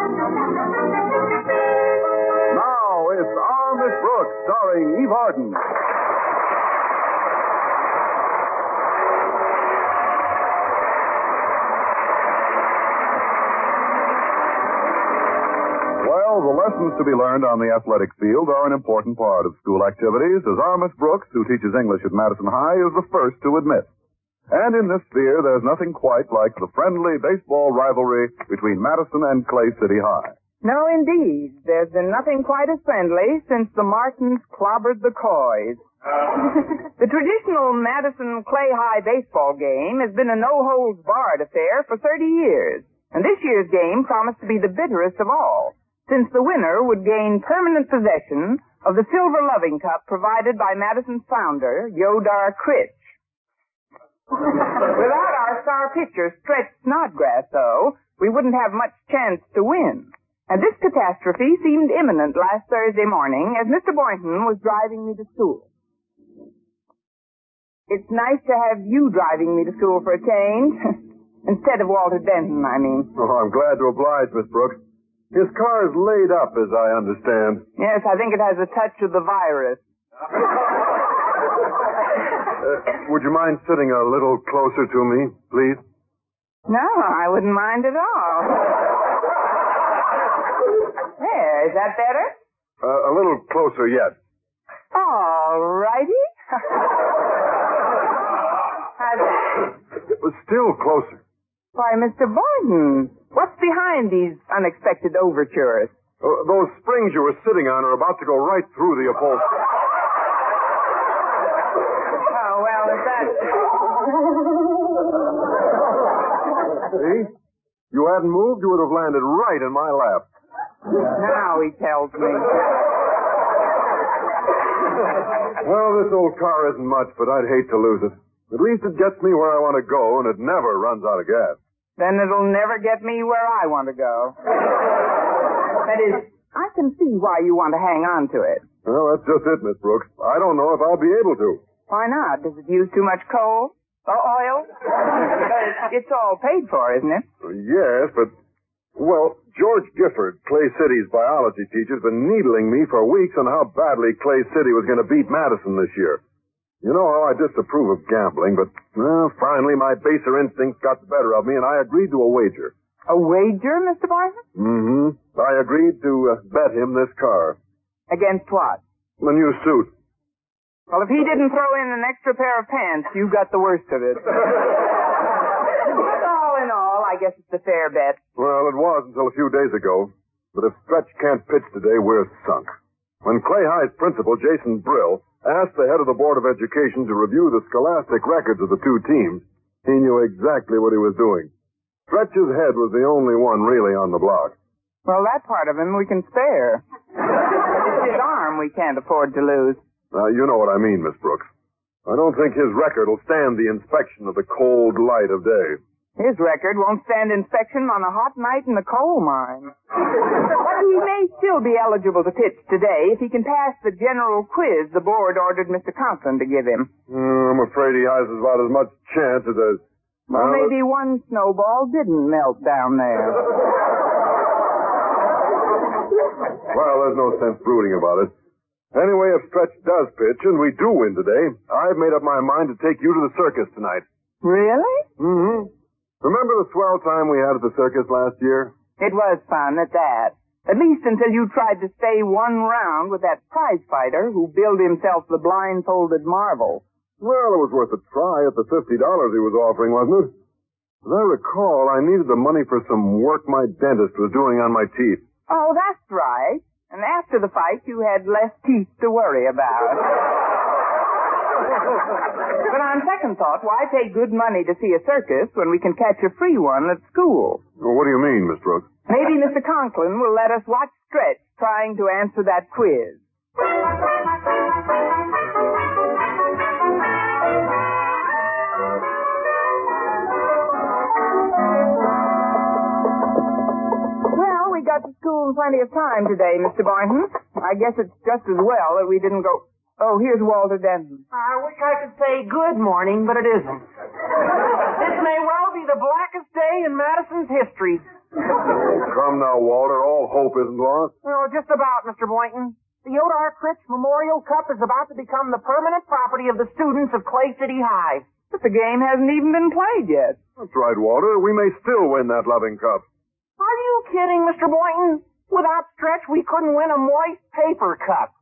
Now it's Our Miss Brooks, starring Eve Arden. Well, the lessons to be learned on the athletic field are an important part of school activities, as our Miss Brooks, who teaches English at Madison High, is the first to admit. And in this sphere, there's nothing quite like the friendly baseball rivalry between Madison and Clay City High. No, indeed. There's been nothing quite as friendly since the Martins clobbered the Coys. The traditional Madison-Clay High baseball game has been a no-holds-barred affair for 30 years. And this year's game promised to be the bitterest of all, since the winner would gain permanent possession of the Silver Loving Cup provided by Madison's founder, Yodar Critch. Without our star pitcher, Stretch Snodgrass, though, we wouldn't have much chance to win. And this catastrophe seemed imminent last Thursday morning as Mr. Boynton was driving me to school. It's nice to have you driving me to school for a change. Instead of Walter Denton, I mean. Oh, I'm glad to oblige, Miss Brooks. His car is laid up, as I understand. Yes, I think it has a touch of the virus. Would you mind sitting a little closer to me, please? No, I wouldn't mind at all. There, is that better? A little closer yet. All righty. How's that? Still closer. Why, Mr. Boynton, what's behind these unexpected overtures? Those springs you were sitting on are about to go right through the upholstery. Oh, well, if that's... See? You hadn't moved, you would have landed right in my lap. Now he tells me. Well, this old car isn't much, but I'd hate to lose it. At least it gets me where I want to go, and it never runs out of gas. Then it'll never get me where I want to go. That is, I can see why you want to hang on to it. Well, that's just it, Miss Brooks. I don't know if I'll be able to. Why not? Does it use too much coal? Or oil? It's all paid for, isn't it? Yes, but... Well, George Gifford, Clay City's biology teacher, has been needling me for weeks on how badly Clay City was going to beat Madison this year. You know how I disapprove of gambling, but finally my baser instincts got the better of me, and I agreed to a wager. A wager, Mr. Boynton? Mm-hmm. I agreed to bet him this car. Against what? The new suit. Well, if he didn't throw in an extra pair of pants, you got the worst of it. All in all, I guess it's a fair bet. Well, it was until a few days ago. But if Stretch can't pitch today, we're sunk. When Clay High's principal, Jason Brill, asked the head of the Board of Education to review the scholastic records of the two teams, he knew exactly what he was doing. Stretch's head was the only one really on the block. Well, that part of him we can spare. It's his arm we can't afford to lose. You know what I mean, Miss Brooks. I don't think his record will stand the inspection of the cold light of day. His record won't stand inspection on a hot night in the coal mine. But he may still be eligible to pitch today if he can pass the general quiz the board ordered Mr. Conklin to give him. I'm afraid he has about as much chance as a... Well, maybe one snowball didn't melt down there. Well, there's no sense brooding about it. Anyway, if Stretch does pitch, and we do win today, I've made up my mind to take you to the circus tonight. Really? Mm-hmm. Remember the swell time we had at the circus last year? It was fun at that. At least until you tried to stay one round with that prize fighter who billed himself the blindfolded marvel. Well, it was worth a try at the $50 he was offering, wasn't it? As I recall, I needed the money for some work my dentist was doing on my teeth. Oh, that's right. And after the fight, you had less teeth to worry about. But on second thought, why pay good money to see a circus when we can catch a free one at school? Well, what do you mean, Miss Brooks? Maybe Mr. Conklin will let us watch Stretch trying to answer that quiz. Well, we got to school in plenty of time today, Mr. Boynton. I guess it's just as well that we didn't go... Oh, here's Walter Denton. I wish I could say good morning, but it isn't. This may well be the blackest day in Madison's history. Oh, come now, Walter. All hope isn't lost. Well, just about, Mr. Boynton. The Yoder Critch Memorial Cup is about to become the permanent property of the students of Clay City High. But the game hasn't even been played yet. That's right, Walter. We may still win that loving cup. Are you kidding, Mr. Boynton? Without Stretch, we couldn't win a moist paper cup.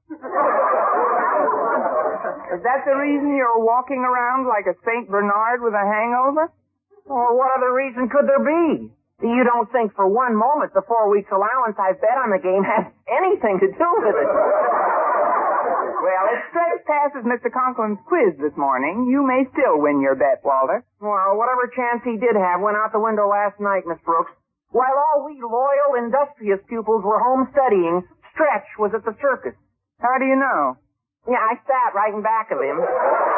Is that the reason you're walking around like a St. Bernard with a hangover? Well, what other reason could there be? You don't think for one moment the 4 weeks allowance I bet on the game has anything to do with it. Well, if Stretch passes Mr. Conklin's quiz this morning, you may still win your bet, Walter. Well, whatever chance he did have went out the window last night, Miss Brooks. While all we loyal, industrious pupils were home studying, Stretch was at the circus. How do you know? Yeah, I sat right in back of him.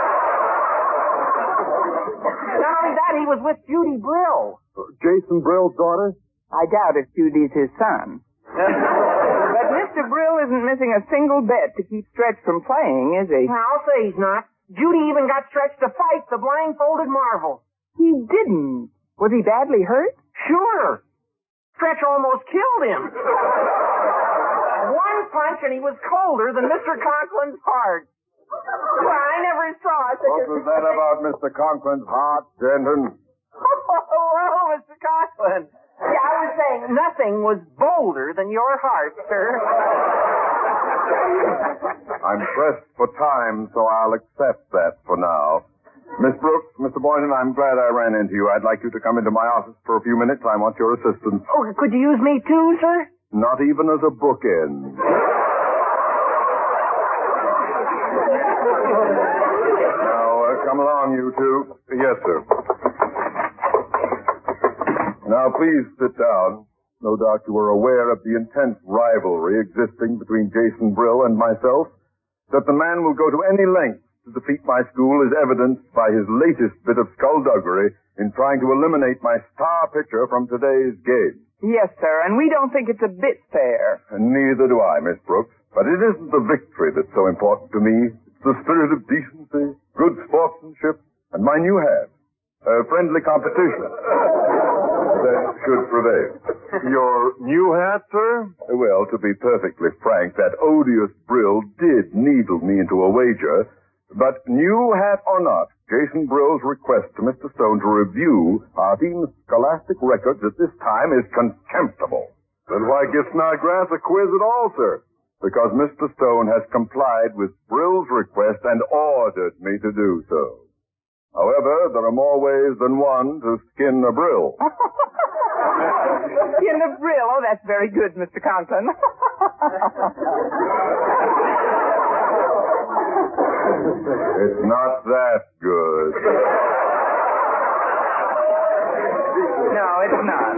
Not only that, he was with Judy Brill. Jason Brill's daughter? I doubt if Judy's his son. But Mr. Brill isn't missing a single bet to keep Stretch from playing, is he? I'll say he's not. Judy even got Stretch to fight the blindfolded marvel. He didn't. Was he badly hurt? Sure. Stretch almost killed him. One punch and he was colder than Mr. Conklin's heart. Well, I never saw such What was that about Mr. Conklin's heart, Denton? Oh, Mr. Conklin. Yeah, I was saying nothing was bolder than your heart, sir. I'm pressed for time, so I'll accept that for now. Miss Brooks, Mr. Boynton, I'm glad I ran into you. I'd like you to come into my office for a few minutes. I want your assistance. Oh, could you use me too, sir? Not even as a bookend. Now, come along, you two. Yes, sir. Now, please sit down. No doubt you are aware of the intense rivalry existing between Jason Brill and myself. That the man will go to any length to defeat my school is evidenced by his latest bit of skullduggery in trying to eliminate my star pitcher from today's game. Yes, sir, and we don't think it's a bit fair. And neither do I, Miss Brooks. But it isn't the victory that's so important to me. It's the spirit of decency, good sportsmanship, and my new hat. Friendly competition. That should prevail. Your new hat, sir? Well, to be perfectly frank, that odious Brill did needle me into a wager. But new hat or not, Jason Brill's request to Mr. Stone to review our team's scholastic records at this time is contemptible. Then why give Snodgrass a quiz at all, sir? Because Mr. Stone has complied with Brill's request and ordered me to do so. However, there are more ways than one to skin a Brill. Skin a Brill? Oh, that's very good, Mr. Conklin. It's not that good. No, it's not.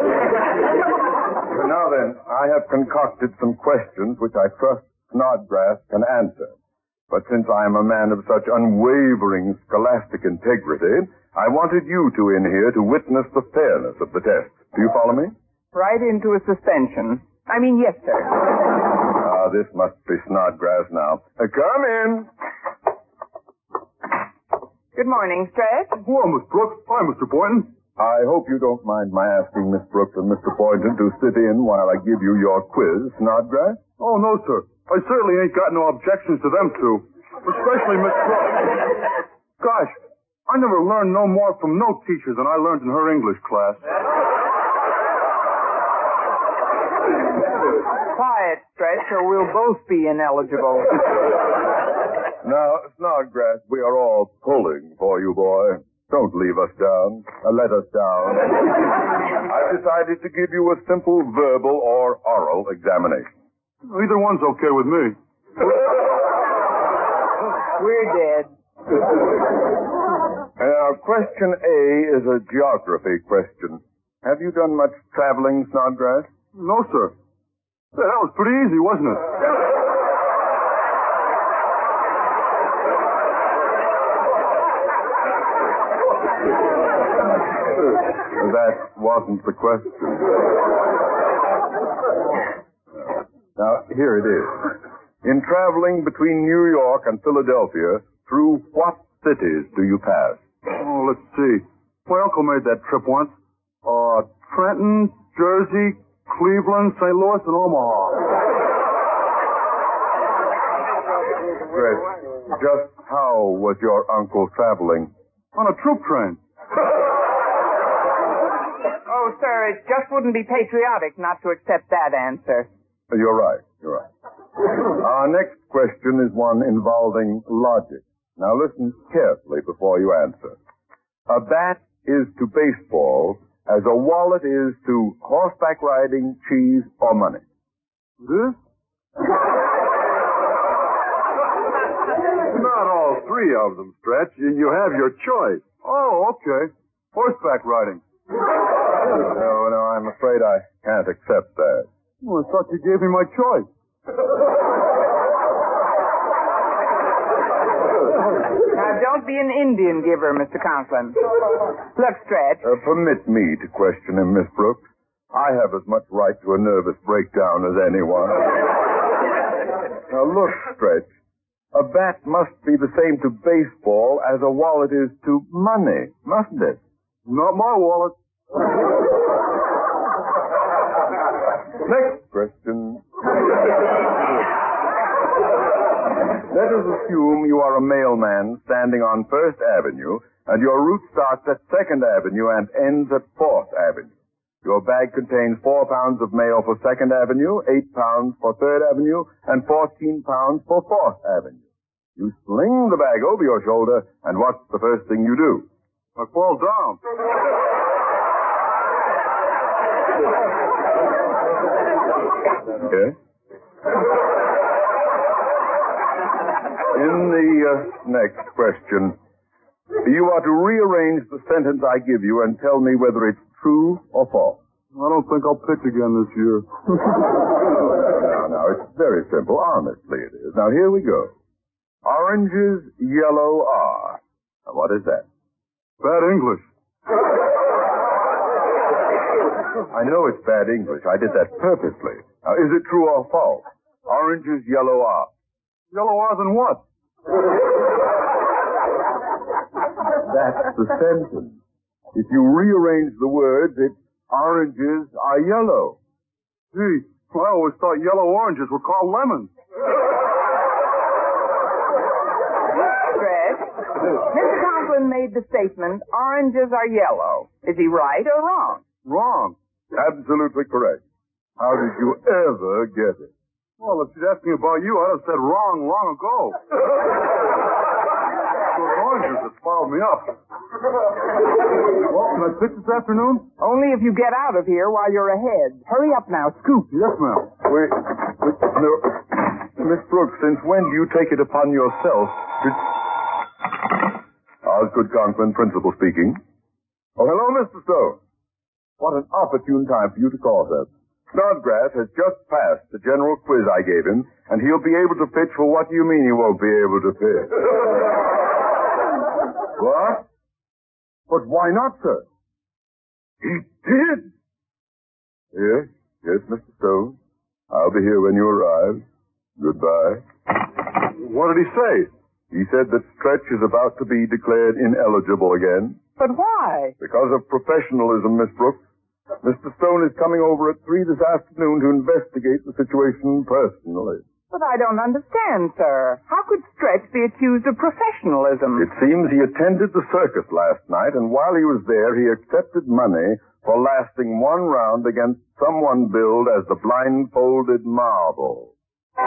Now then, I have concocted some questions which I trust Snodgrass can answer. But since I am a man of such unwavering scholastic integrity, I wanted you two in here to witness the fairness of the test. Do you follow me? Right into a suspension. I mean, yes, sir. Ah, this must be Snodgrass now. Come in. Good morning, Stretch. Hello, Miss Brooks. Hi, Mr. Boynton. I hope you don't mind my asking Miss Brooks and Mr. Boynton to sit in while I give you your quiz, Snodgrass. Oh, no, sir. I certainly ain't got no objections to them two. Especially Miss Brooks. Gosh, I never learned no more from no teacher than I learned in her English class. Quiet, Stretch, or we'll both be ineligible. Now, Snodgrass, we are all pulling for you, boy. Don't leave us down. Let us down. I've decided to give you a simple verbal or oral examination. Either one's okay with me. We're dead. Now, question A is a geography question. Have you done much traveling, Snodgrass? No, sir. That was pretty easy, wasn't it? That wasn't the question. Now, here it is. In traveling between New York and Philadelphia, through what cities do you pass? Oh, let's see. My uncle made that trip once. Trenton, Jersey, Cleveland, St. Louis, and Omaha. Stretch, just how was your uncle traveling? On a troop train. Oh, sir, it just wouldn't be patriotic not to accept that answer. You're right. Our next question is one involving logic. Now listen carefully before you answer. A bat is to baseball as a wallet is to horseback riding, cheese, or money. This? Not all three of them, Stretch. You have your choice. Oh, okay. Horseback riding. No, I'm afraid I can't accept that. Well, I thought you gave me my choice. Now, don't be an Indian giver, Mr. Conklin. Look, Stretch. Permit me to question him, Miss Brooks. I have as much right to a nervous breakdown as anyone. Now, look, Stretch. A bat must be the same to baseball as a wallet is to money, mustn't it? Not my wallet. Next question. Let us assume you are a mailman standing on First Avenue, and your route starts at Second Avenue and ends at Fourth Avenue. Your bag contains 4 pounds of mail for Second Avenue, 8 pounds for Third Avenue, and 14 pounds for Fourth Avenue. You sling the bag over your shoulder, and what's the first thing you do? I fall down. Yes? In the next question, you are to rearrange the sentence I give you and tell me whether it's true or false. I don't think I'll pitch again this year. Now, it's very simple. Honestly, it is. Now, here we go. Oranges, yellow are. Now, what is that? Bad English. I know it's bad English. I did that purposely. Now, is it true or false? Oranges, yellow are. Yellow are than what? That's the sentence. If you rearrange the words, it's oranges are yellow. Gee, I always thought yellow oranges were called lemons. Stretch. Mr. Conklin made the statement, oranges are yellow. Is he right or wrong? Wrong. Absolutely correct. How did you ever get it? Well, if she'd asked me about you, I'd have said wrong long ago. Those oranges that fouled me up. Well, can I pitch this afternoon? Only if you get out of here while you're ahead. Hurry up now, scoop. Yes, ma'am. Wait, no. Miss Brooks, since when do you take it upon yourself to... Osgood Conklin, principal speaking. Oh, hello, Mr. Stone. What an opportune time for you to call, sir. Snodgrass has just passed the general quiz I gave him, and he'll be able to pitch for what do you mean he won't be able to pitch? What? But why not, sir? He did. Yes, Mr. Stone. I'll be here when you arrive. Goodbye. What did he say? He said that Stretch is about to be declared ineligible again. But why? Because of professionalism, Miss Brooks. Mr. Stone is coming over at 3 this afternoon to investigate the situation personally. But I don't understand, sir. How could Stretch be accused of professionalism? It seems he attended the circus last night, and while he was there, he accepted money for lasting one round against someone billed as the blindfolded marble.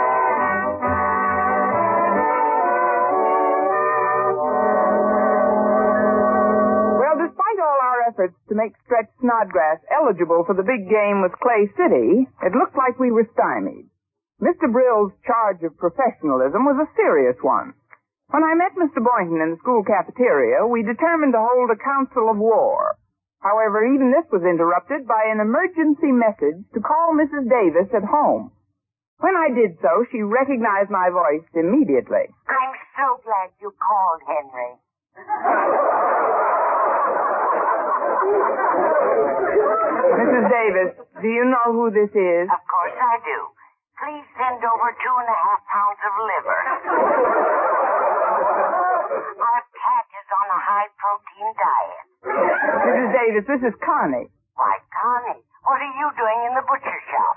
Despite all our efforts to make Stretch Snodgrass eligible for the big game with Clay City, it looked like we were stymied. Mr. Brill's charge of professionalism was a serious one. When I met Mr. Boynton in the school cafeteria, we determined to hold a council of war. However, even this was interrupted by an emergency message to call Mrs. Davis at home. When I did so, she recognized my voice immediately. I'm so glad you called, Henry. Mrs. Davis, do you know who this is? Of course I do. Please send over 2.5 pounds of liver. Our cat is on a high-protein diet. Mrs. Davis, this is Connie. Why, Connie. What are you doing in the butcher shop?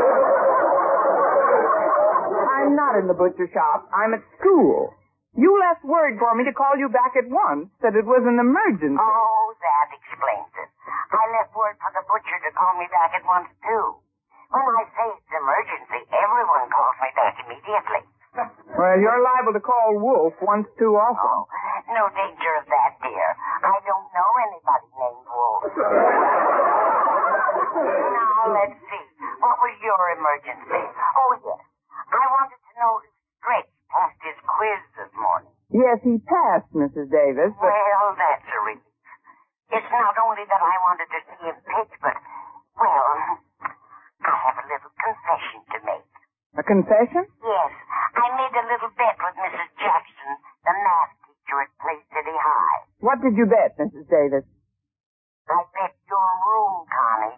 I'm not in the butcher shop. I'm at school. You left word for me to call you back at once, that it was an emergency. Oh, that explains it. I left word for the butcher to call me back at once, too. When I say it's emergency, everyone calls me back immediately. Well, you're liable to call Wolf once too often. Oh, no danger of that, dear. I don't know anybody named Wolf. Now, let's see. What was your emergency? Oh, yes. I wanted to know if Stretch passed his quiz this morning. Yes, he passed, Mrs. Davis, but... Well, that's a relief. It's not only that I wanted to see him pitch, but, well, I have a little confession to make. A confession? Yes. I made a little bet with Mrs. Jackson, the math teacher at Play City High. What did you bet, Mrs. Davis? I bet your room, Connie.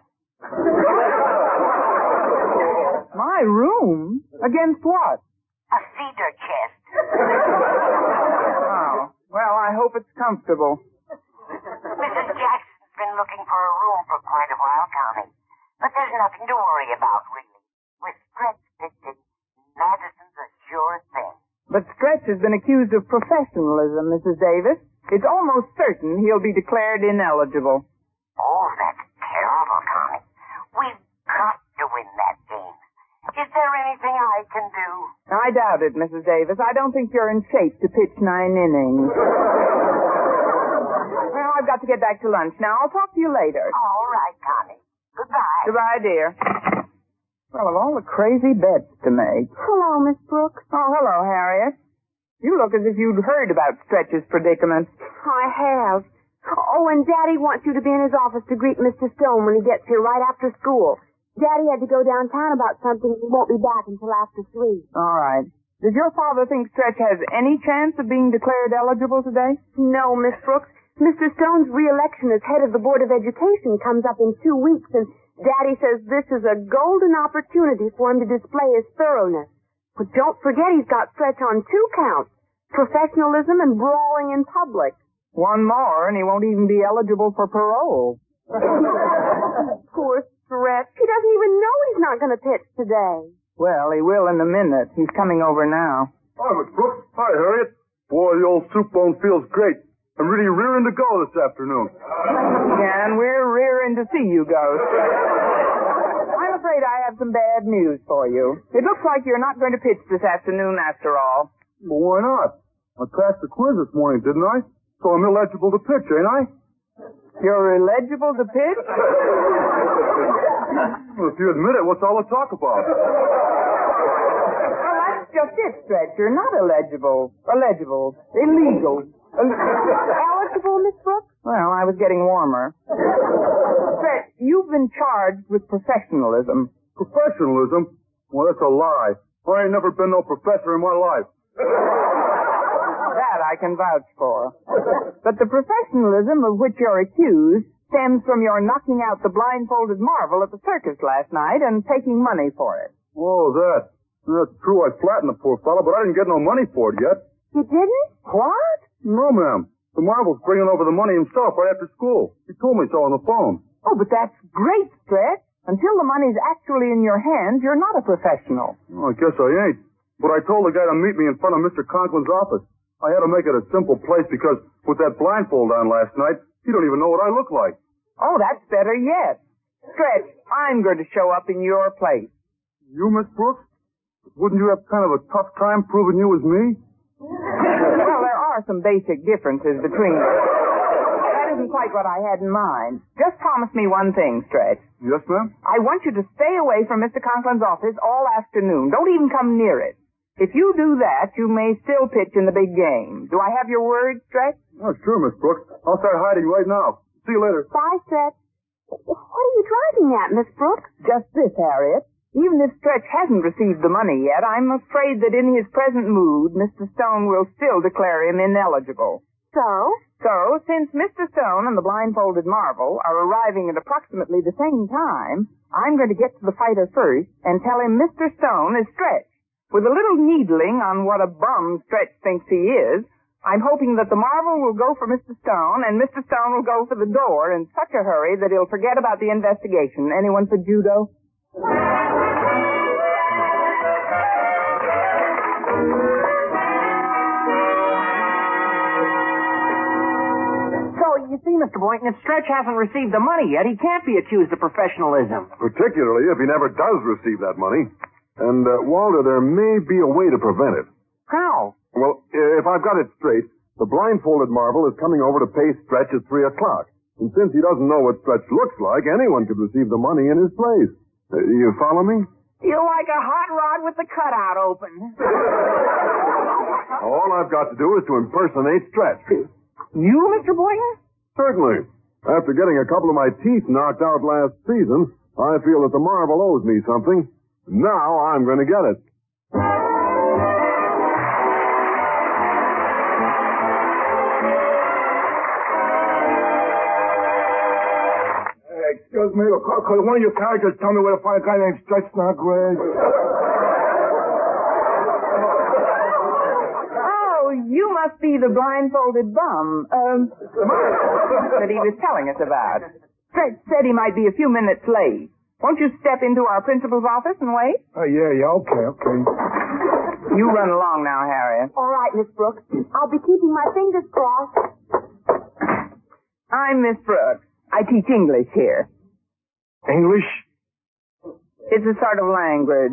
My room? Against what? A cedar chest. Oh, well, I hope it's comfortable. Mrs. Jackson's been looking for a room for quite a while, Connie. But there's nothing to worry about, really. With Stretch pitching, Madison's a sure thing. But Stretch has been accused of professionalism, Mrs. Davis. It's almost certain he'll be declared ineligible. Oh, that's terrible, Connie. We've got to win that game. Is there anything I can do? I doubt it, Mrs. Davis. I don't think you're in shape to pitch 9 innings. Well, I've got to get back to lunch now. I'll talk to you later. All right, Connie. Goodbye. Goodbye, dear. Well, of all the crazy bets to make. Hello, Miss Brooks. Oh, hello, Harriet. You look as if you'd heard about Stretch's predicament. I have. Oh, and Daddy wants you to be in his office to greet Mr. Stone when he gets here right after school. Daddy had to go downtown about something and he won't be back until after 3. All right. Does your father think Stretch has any chance of being declared eligible today? No, Miss Brooks. Mr. Stone's re-election as head of the Board of Education comes up in 2 weeks, and Daddy says this is a golden opportunity for him to display his thoroughness. But don't forget he's got Stretch on 2 counts, professionalism and brawling in public. One more, and he won't even be eligible for parole. Poor Stretch. He doesn't even know he's not going to pitch today. Well, he will in a minute. He's coming over now. Hi, Miss Brooks. Hi, Harriet. Boy, the old soup bone feels great. I'm really rearing to go this afternoon. Yeah, and we're rearing to see you go. I'm afraid I have some bad news for you. It looks like you're not going to pitch this afternoon after all. Well, why not? I passed the quiz this morning, didn't I? So I'm eligible to pitch, ain't I? You're eligible to pitch? Well, if you admit it, what's all the talk about? Well, that's just it, Stretch. You're not illegible. Illegal. Eligible, Miss Brooks? Well, I was getting warmer. Stretch, you've been charged with professionalism. Professionalism? Well, that's a lie. I ain't never been no professor in my life. That I can vouch for. But the professionalism of which you're accused stems from your knocking out the blindfolded marvel at the circus last night and taking money for it. Oh, that's true. I flattened the poor fellow, but I didn't get no money for it yet. You didn't? What? No, ma'am. The Marvel's bringing over the money himself right after school. He told me so on the phone. Oh, but that's great, Stretch. Until the money's actually in your hands, you're not a professional. Well, I guess I ain't. But I told the guy to meet me in front of Mr. Conklin's office. I had to make it a simple place because with that blindfold on last night, he don't even know what I look like. Oh, that's better yet. Stretch, I'm going to show up in your place. You, Miss Brooks? Wouldn't you have kind of a tough time proving you was me? Well, there are some basic differences between us. That isn't quite what I had in mind. Just promise me one thing, Stretch. Yes, ma'am? I want you to stay away from Mr. Conklin's office all afternoon. Don't even come near it. If you do that, you may still pitch in the big game. Do I have your word, Stretch? Oh, sure, Miss Brooks. I'll start hiding right now. See you later. Bye, Stretch. What are you driving at, Miss Brooks? Just this, Harriet. Even if Stretch hasn't received the money yet, I'm afraid that in his present mood, Mr. Stone will still declare him ineligible. So, since Mr. Stone and the blindfolded Marvel are arriving at approximately the same time, I'm going to get to the fighter first and tell him Mr. Stone is Stretch. With a little needling on what a bum Stretch thinks he is, I'm hoping that the marble will go for Mr. Stone, and Mr. Stone will go for the door in such a hurry that he'll forget about the investigation. Anyone for judo? So, you see, Mr. Boynton, if Stretch hasn't received the money yet, he can't be accused of professionalism. Particularly if he never does receive that money. And, Walter, there may be a way to prevent it. How? Well, if I've got it straight, the blindfolded marvel is coming over to pay Stretch at 3 o'clock. And since he doesn't know what Stretch looks like, anyone could receive the money in his place. You follow me? You're like a hot rod with the cutout open. All I've got to do is to impersonate Stretch. You, Mr. Boynton? Certainly. After getting a couple of my teeth knocked out last season, I feel that the marvel owes me something. Now I'm going to get it. Excuse me, could one of your characters tell me where to find a guy named Stretch Snodgrass? Oh, you must be the blindfolded bum, that he was telling us about. Stretch said he might be a few minutes late. Won't you step into our principal's office and wait? Oh, yeah, okay. You run along now, Harriet. All right, Miss Brooks. I'll be keeping my fingers crossed. I'm Miss Brooks. I teach English here. English? It's a sort of language.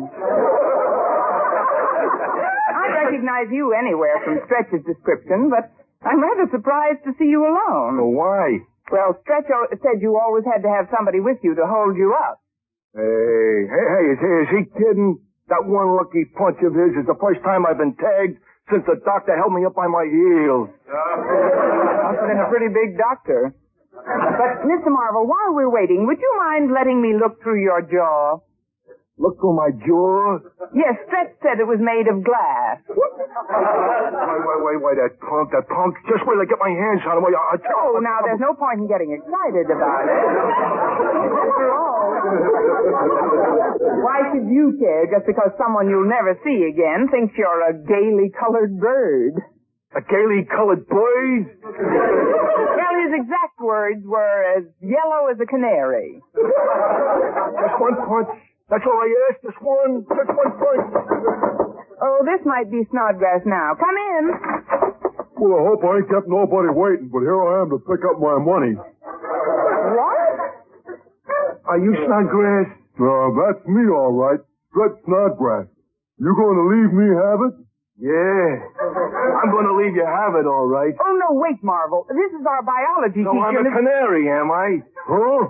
I recognize you anywhere from Stretch's description, but I'm rather surprised to see you alone. Well, why? Well, Stretch said you always had to have somebody with you to hold you up. Hey, is he kidding? That one lucky punch of his is the first time I've been tagged since the doctor held me up by my heels. Must have been a pretty big doctor. But, Mr. Marvel, while we're waiting, would you mind letting me look through your jaw? Look through my jaw? Yes, Stretch said it was made of glass. Wait, that punk. Just wait till I get my hands on him. Oh, now, there's no point in getting excited about it. After all, why should you care just because someone you'll never see again thinks you're a gaily colored bird? A gaily colored bird? Well, his exact words were as yellow as a canary. Just one punch. That's all I asked. Just one punch. Oh, this might be Snodgrass now. Come in. Well, I hope I ain't kept nobody waiting, but here I am to pick up my money. What? Are you Snodgrass? That's me, all right. Stretch Snodgrass. You going to leave me have it? Yeah. I'm going to leave you have it, all right. Oh, no, wait, Marvel. This is our biology So teacher. I'm a canary, am I? Huh?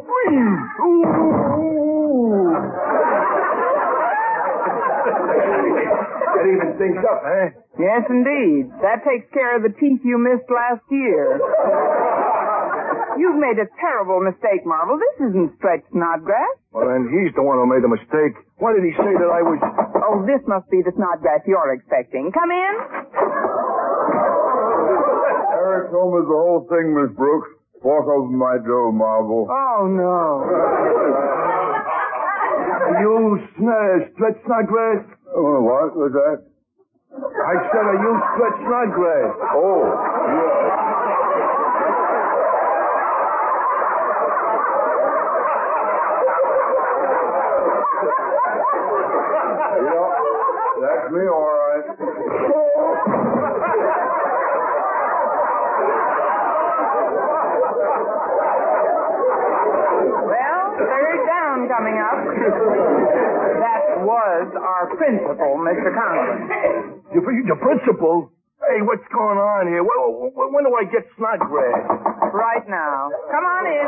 That even things up, eh? Yes, indeed. That takes care of the teeth you missed last year. You've made a terrible mistake, Marvel. This isn't Stretch Snodgrass. Well, then he's the one who made the mistake. Why did he say that I was... Oh, this must be the Snodgrass you're expecting. Come in. Eric told me the whole thing, Miss Brooks. Walk over my door, Marvel. Oh, no. You Stretch Snodgrass? Oh, what was that? I said, are you Stretch Snodgrass? Oh, yeah. That's me, all right. Well, third down coming up. That was our principal, Mr. Conklin. Your principal? Hey, what's going on here? When do I get Snodgrass? Right now. Come on in.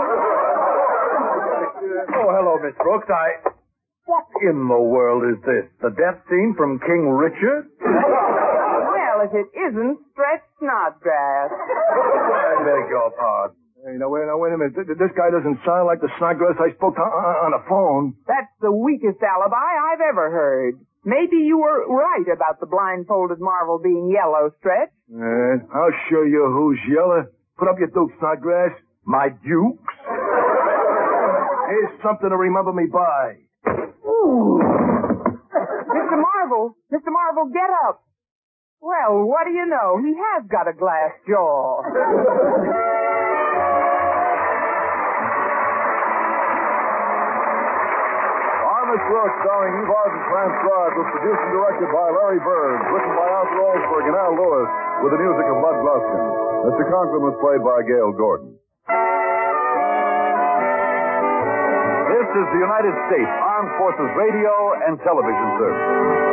Oh, hello, Miss Brooks. What in the world is this? The death scene from King Richard? Well, if it isn't Stretch Snodgrass. I beg your pardon. Hey, now, wait a minute. This guy doesn't sound like the Snodgrass I spoke to on the phone. That's the weakest alibi I've ever heard. Maybe you were right about the blindfolded marvel being yellow, Stretch. I'll show you who's yellow. Put up your dukes, Snodgrass. My dukes? Here's something to remember me by. Ooh. Mr. Marvel, get up. Well, what do you know? He has got a glass jaw. Miss Brooks, starring Eve Arden, transcribed, was produced and directed by Larry Bird, written by Arthur Olsberg and Al Lewis, with the music of Bud Gluskin. Mr. Conklin was played by Gail Gordon. This is the United States Armed Forces Radio and Television Service.